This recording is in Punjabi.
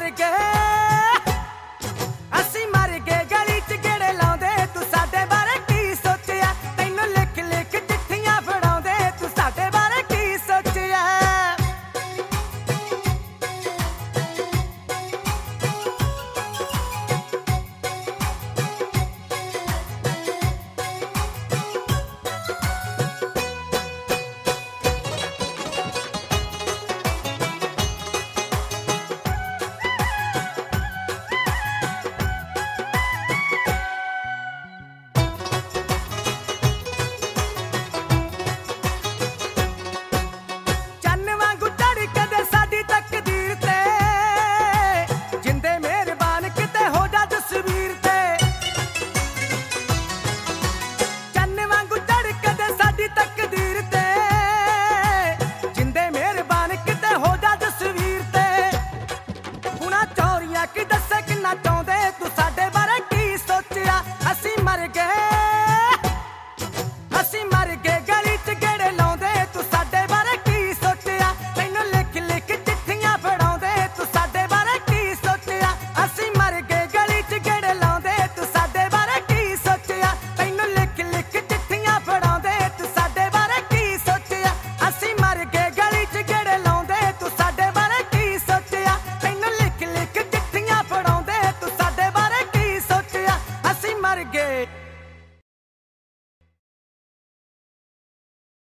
ਮਰ ਗਏ ਅਸੀਂ ਮਰ ਗਏ ਗਲੀ ਚ ਗੇੜੇ ਲਾਉਂਦੇ ਤੂੰ ਸਾਡੇ ਬਾਰੇ ਕੀ ਸੋਚਿਆ ਤੈਨੂੰ ਲਿਖ ਲਿਖ ਚਿੱਠੀਆਂ ਫੜਾਉਂਦੇ ਤੂੰ ਸਾਡੇ ਬਾਰੇ ਕੀ ਸੋਚਿਆ ਕਿ ਦੱਸੇ ਕਿੰਨਾ ਚਾਹੁੰਦੇ ਤੂੰ ਸਾਡੇ ਬਾਰੇ ਕੀ ਸੋਚਿਆ ਅਸੀਂ ਮਰ ਗਏ ਗਲੀ ਚ ਗੇੜੇ ਲਾਉਂਦੇ ਤੂੰ ਸਾਡੇ ਬਾਰੇ ਕੀ ਸੋਚਿਆ ਤੈਨੂੰ ਲਿਖ ਲਿਖ ਚਿੱਠੀਆਂ ਫੜਾਉਂਦੇ ਤੂੰ ਸਾਡੇ ਬਾਰੇ ਕੀ ਸੋਚਿਆ ਅਸੀਂ ਮਰ ਗਏ ਗਲੀ ਚ ਗੇੜੇ ਲਾਉਂਦੇ ਤੂੰ ਸਾਡੇ ਬਾਰੇ ਕੀ ਸੋਚਿਆ ਤੈਨੂੰ ਲਿਖ ਲਿਖ ਚਿੱਠੀਆਂ ਫੜਾਉਂਦੇ ਤੂੰ ਸਾਡੇ ਬਾਰੇ ਕੀ ਸੋਚਿਆ ਅਸੀਂ ਮਰ ਗਏ ਗਲੀ ਚ ਗੇੜੇ ਲਾਉਂਦੇ ਤੂੰ ਸਾਡੇ ਬਾਰੇ ਕੀ ਸੋਚਿਆ ਤੈਨੂੰ ਲਿਖ ਲਿਖ ਫੜਾਉਂਦੇ ਤੂੰ ਸਾਡੇ ਬਾਰੇ ਕੀ ਸੋਚਿਆ ਅਸੀਂ ਮਰ ਗਏ